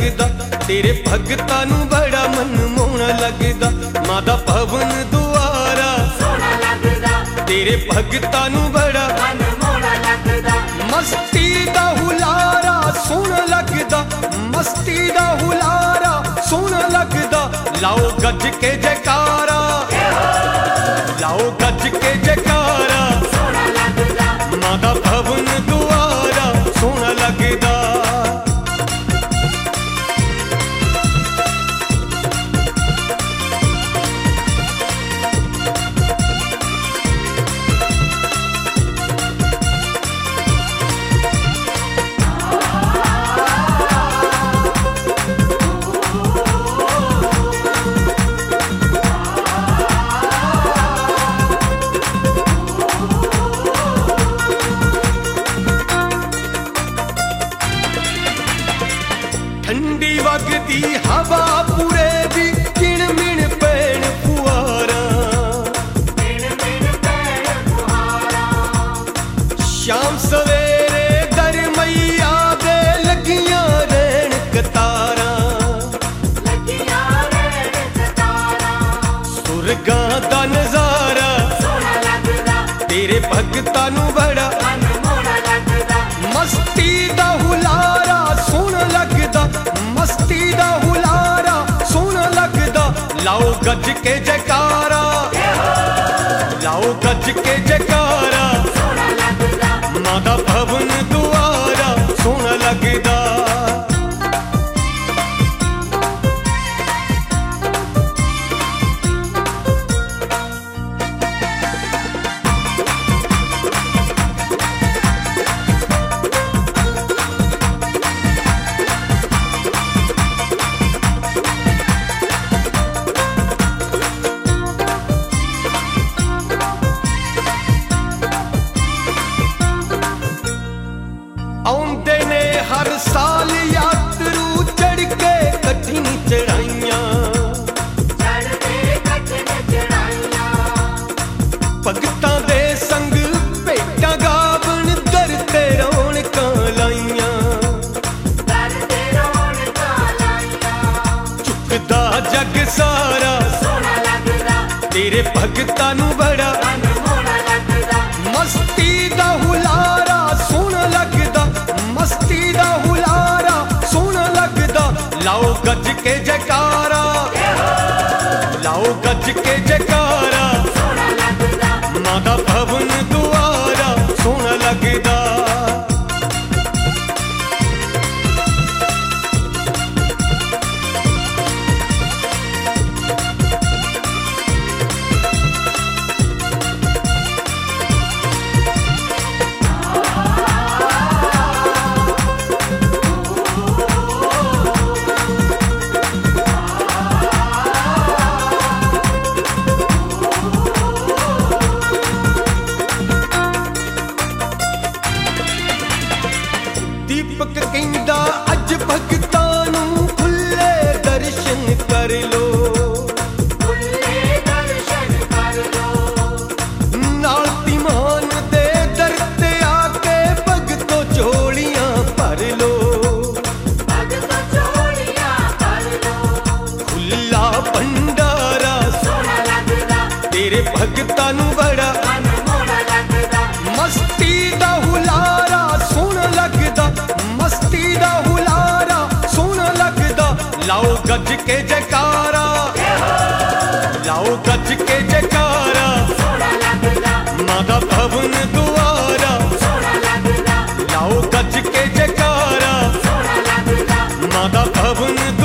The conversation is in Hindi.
लगदा, तेरे भगतां नू बड़ा मन मोहना लगदा। मां दा भवन दुआरा सोहना लगदा, तेरे भगतां नू बड़ा मन मोहना लगदा। मस्ती दा हुलारा सोहना लगदा, मस्ती दा हुलारा सोहना लगदा। लाओ गज के जयकारा, लाओ गज के जयकारा सोहना लगदा। मां दा भवन दुआरा सोहना लगदा। ठंडी वगदी हवा पूरे दी किण मिण पैण फुआरा, शाम सवेरे दर मैया दे लगियां रैन कतारा। सुरगां दा नजारा तेरे भगतां नू बड़ा मस्ती दा हुलारा सोहना लगदा, मस्ती दा हुलारा सोहना लगदा। लाओ गज के जयकारा, लाओ गज के जयकारा सोहना लगदा। मां दा भवन दुआरा सोहना लगदा। आउंदे ने हर साल यात्रू चढ़ के कठिन चढ़ाइयां, भगतां दे संग भेटां गावन दर ते रौनकां लाइयां। चुकदा जग सारा तेरे भगतां नू बड़ा मस्ती दा हुलारा सोहना लगदा, मस्ती दा हुलारा सोहना लगदा। लाओ गज के जयकारा, लाओ गज के जयकारा सोहना लगदा। मां दा भवन दुआरा सोहना लगदा। दीपक कहंदा अज भगतां नू खुले दर्शन कर लो, खुले दर्शन कर लो। नाल तीमान दे दर ते आके भगतो झोलियां भर लो, भगतो झोलियां भर लो। खुला भंडारा सोहना लगदा, तेरे भगतां नू बड़ा मन मोहना लगदा। मस्ती दा हुलारा सोहना लगदा, मस्ती दा हुलारा सोहना लगदा। लाओ गज के जयकारा, लाओ गज के जयकारा सोहना लगदा। मां दा भवन दुआरा सोहना लगदा। लाओ गज के जयकारा सोहना लगदा। मां दा भवन